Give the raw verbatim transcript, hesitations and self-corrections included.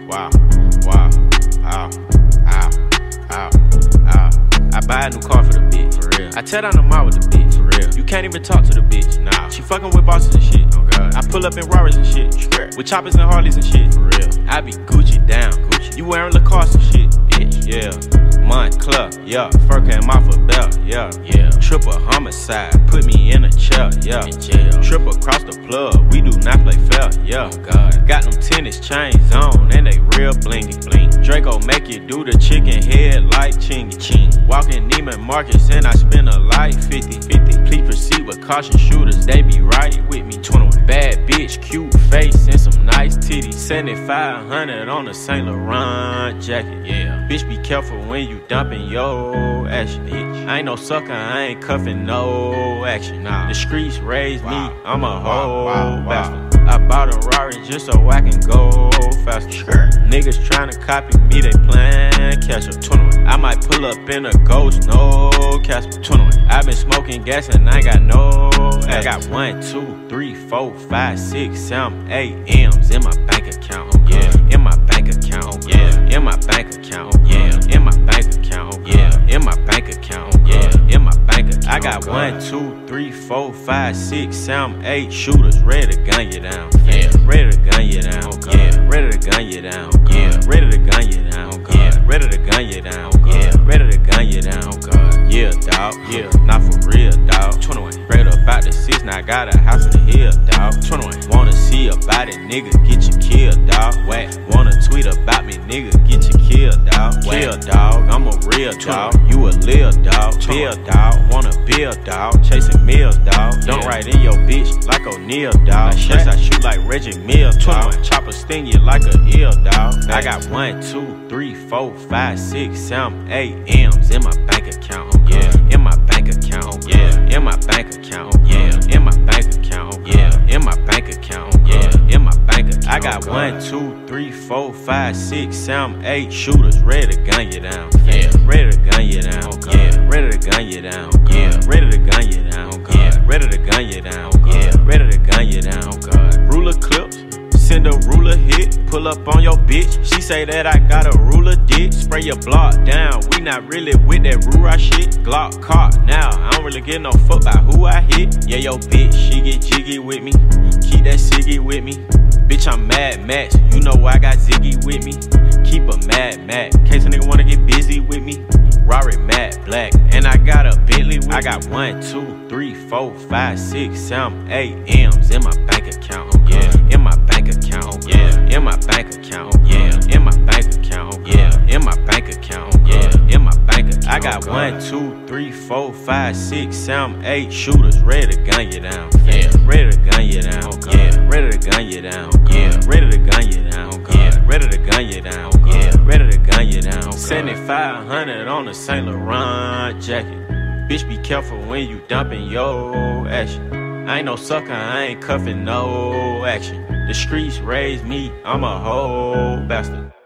wow, wow, ow, ow, ow, ow. I buy a new car for the bitch, for real. I tear down the mall with the bitch, for real. You can't even talk to the bitch, nah. She fucking with bosses and shit, oh god. I pull up in Rarers and shit, with choppers and Harleys and shit, for real. I be Gucci down, Gucci. You wearing Lacoste and shit, bitch, yeah. Montclair, yeah. Fur came off a belt, yeah, yeah. Triple homicide, put me in a chair, yeah. In jail. Trip across the plug, we do not play fair, yeah. Oh god. Got them tennis chains on, and they real blingy, bling. Draco make you do the chicken head like chingy, ching. Walking Neiman Marcus and I spend a light fifty, fifty. Please proceed with caution, shooters, they be right with me. twenty-one. Bad bitch, cute face, and some nice titties. seventy-five hundred on a Saint Laurent jacket, yeah. Bitch, be careful when you dumping your action, bitch. I ain't no sucker, I ain't cuffing no action, nah. The streets raised wow. me, I'm a whole wow, wow, bastard. Wow. I bought a Rari just so I can go faster. Sure. Niggas tryna copy me, they plan catch up. twenty-one. I might pull up in a ghost, no Casper. twenty-one. I been smoking gas and I got no I got one, two, three, four, five, six, seven, eight M's in my bank account, yeah. In my bank account, yeah. In my bank account, yeah. In my bank account, yeah. In my bank account, yeah. In my bank account. I got one, two, three, four, five, six, seven, eight shooters ready to gun you down, yeah. Ready to gun you down, yeah. Ready to gun you down, yeah. Ready to gun you down, yeah. Ready to gun you down, yeah. Ready to gun you down, God. Yeah, dawg, yeah. Not for real, dawg. twenty-one. Read about the six, now I got a house in the hill, dawg. twenty-one. Wanna see about it, nigga, get you killed, dawg. Whack. Wanna tweet about me, nigga, get you killed, dawg. Kill, dawg. I'm a real dawg. You a lil dawg. Bill, dawg. Wanna build, dawg. Chasing meals, dawg. Don't yeah. Ride in your bitch like O'Neal, dawg. Like Yes, I shoot like Reggie Mills, dawg. Chopper sting you like a eel, dawg. I got one, two, three, four, five, six, seven, eight M's in my bank account, yeah. In my bank account, yeah. In my bank account, yeah. In my bank account, yeah. In my bank account, yeah. In my bank account. I got one, two, three, four, five, six, seven, eight shooters ready to gun you down, yeah. Ready to gun you down, yeah. Ready to gun you down, yeah. Ready to gun you down, yeah. Ready to gun you down, yeah. Ready to gun you down, God. Ruler clips. Send a ruler hit, pull up on your bitch. She say that I got a ruler dick. Spray your block down, we not really with that Rura shit. Glock caught now, I don't really give no fuck about who I hit. Yeah, yo bitch, she get jiggy with me. Keep that ciggy with me. Bitch, I'm Mad Max, you know I got Ziggy with me. Keep a Mad Max, in case a nigga wanna get busy with me. Rari matte black, and I got a Bentley with I got one, two, three, four, five, six, seven, eight M's in my bank account, yeah. In my bank account, yeah. In my bank account, yeah. In my bank account, yeah. In my bank account, yeah. In my bank account. I got one, two, three, four, five, six, seven, eight shooters ready to gun you down, yeah. Ready to gun you down, yeah. Ready to gun you down, yeah. Ready to gun you down, yeah. Ready to gun you down, yeah. Ready to gun you down. seventy-five hundred on a Saint Laurent jacket. Bitch, be careful when you dumping your action. I ain't no sucker, I ain't cuffing no action. The streets raised me, I'm a whole bastard.